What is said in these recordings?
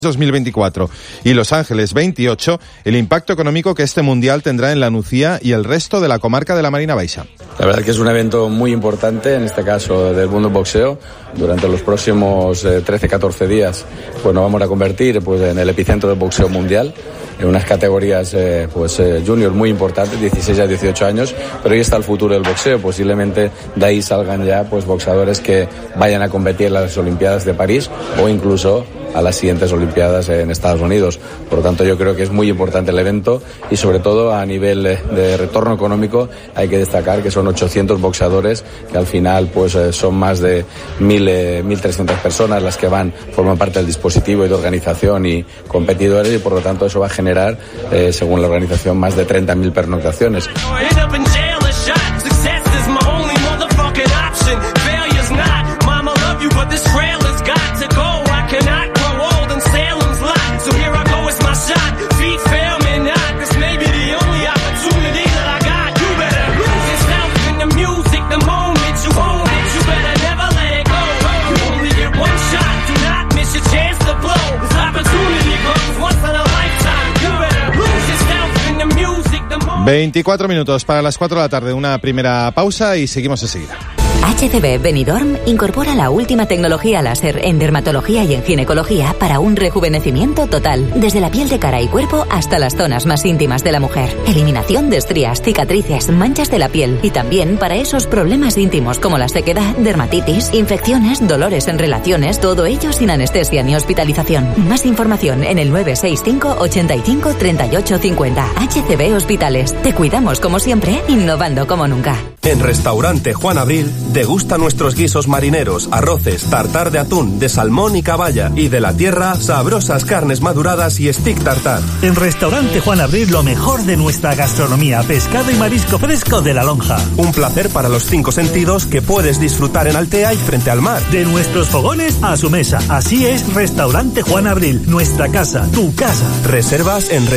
2024 y Los Ángeles 28, el impacto económico que este mundial tendrá en la Nucía y el resto de la comarca de la Marina Baixa. La verdad que es un evento muy importante, en este caso del mundo del boxeo. Durante los próximos 13-14 días pues nos vamos a convertir en el epicentro del boxeo mundial, en unas categorías junior muy importantes, 16 a 18 años, pero ahí está el futuro del boxeo. Posiblemente de ahí salgan ya boxeadores que vayan a competir en las Olimpiadas de París o incluso a las siguientes Olimpiadas en Estados Unidos. Por lo tanto, yo creo que es muy importante el evento y sobre todo a nivel de retorno económico hay que destacar que son 800 boxeadores que al final son más de 1.300 personas las que forman parte del dispositivo y de organización y competidores, y por lo tanto eso va a generar, según la organización, más de 30.000 pernoctaciones. ...24 minutos para las 4 de la tarde, una primera pausa y seguimos enseguida. HCB Benidorm incorpora la última tecnología láser en dermatología y en ginecología para un rejuvenecimiento total, desde la piel de cara y cuerpo hasta las zonas más íntimas de la mujer. Eliminación de estrías, cicatrices, manchas de la piel y también para esos problemas íntimos como la sequedad, dermatitis, infecciones, dolores en relaciones, todo ello sin anestesia ni hospitalización. Más información en el 965 85 38 50. HCB Hospitales. Te cuidamos como siempre, innovando como nunca. En Restaurante Juan Abril degusta nuestros guisos marineros, arroces, tartar de atún, de salmón y caballa, y de la tierra, sabrosas carnes maduradas y stick tartar. En Restaurante Juan Abril, lo mejor de nuestra gastronomía, pescado y marisco fresco de La Lonja. Un placer para los 5 sentidos que puedes disfrutar en Altea y frente al mar. De nuestros fogones a su mesa. Así es Restaurante Juan Abril, nuestra casa, tu casa. Reservas en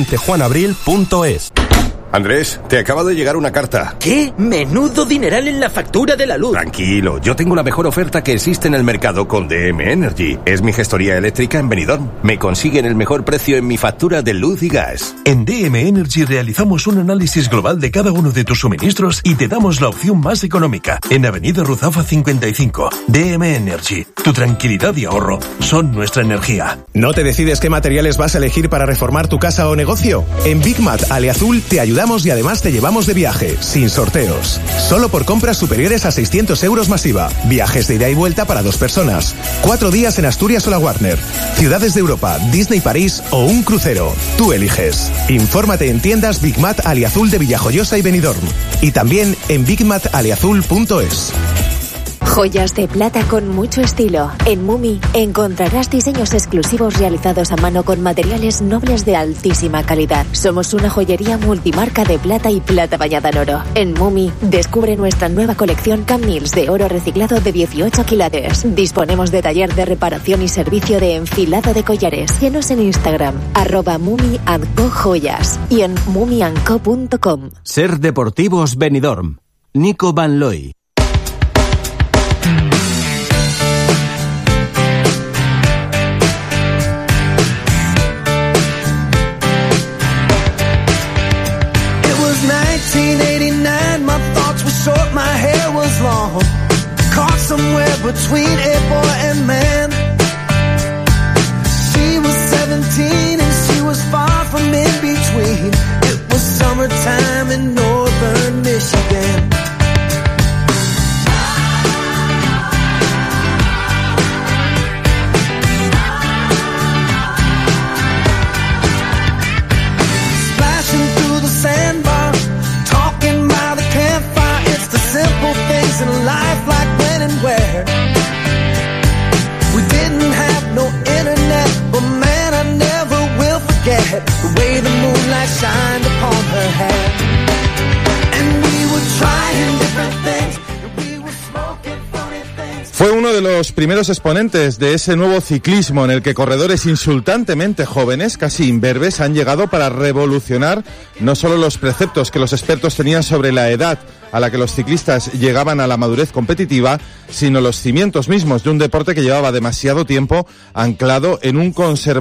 restaurantejuanabril.es. Andrés, te acaba de llegar una carta. ¿Qué? Menudo dineral en la factura de la luz. Tranquilo, yo tengo la mejor oferta que existe en el mercado con DM Energy. Es mi gestoría eléctrica en Benidorm. Me consiguen el mejor precio en mi factura de luz y gas. En DM Energy realizamos un análisis global de cada uno de tus suministros y te damos la opción más económica. En Avenida Ruzafa 55. DM Energy. Tu tranquilidad y ahorro son nuestra energía. ¿No te decides qué materiales vas a elegir para reformar tu casa o negocio? En Big Mat Aleazul te ayudamos y además te llevamos de viaje, sin sorteos. Solo por compras superiores a 600 euros masiva. Viajes de ida y vuelta para 2 personas. 4 días en Asturias o La Warner. Ciudades de Europa, Disney París o un crucero. Tú eliges. Infórmate en tiendas Big Mat Aleazul de Villajoyosa y Benidorm. Y también en bigmataleazul.es. Joyas de plata con mucho estilo. En Mumi encontrarás diseños exclusivos realizados a mano con materiales nobles de altísima calidad. Somos una joyería multimarca de plata y plata bañada en oro. En Mumi descubre nuestra nueva colección Camils de oro reciclado de 18 quilates. Disponemos de taller de reparación y servicio de enfilado de collares. Síguenos en Instagram @mumi&co-joyas y en mumiandco.com. Ser Deportivos Benidorm. Nico Van Looy. Short, my hair was long, caught somewhere between a boy and man. She was 17 and she was far from in between. It was summertime in northern Michigan. Splashing through the sandbar, talking by the campfire. Simple things in life like when and where. los primeros exponentes de ese nuevo ciclismo en el que corredores insultantemente jóvenes, casi imberbes, han llegado para revolucionar no solo los preceptos que los expertos tenían sobre la edad a la que los ciclistas llegaban a la madurez competitiva, sino los cimientos mismos de un deporte que llevaba demasiado tiempo anclado en un conservador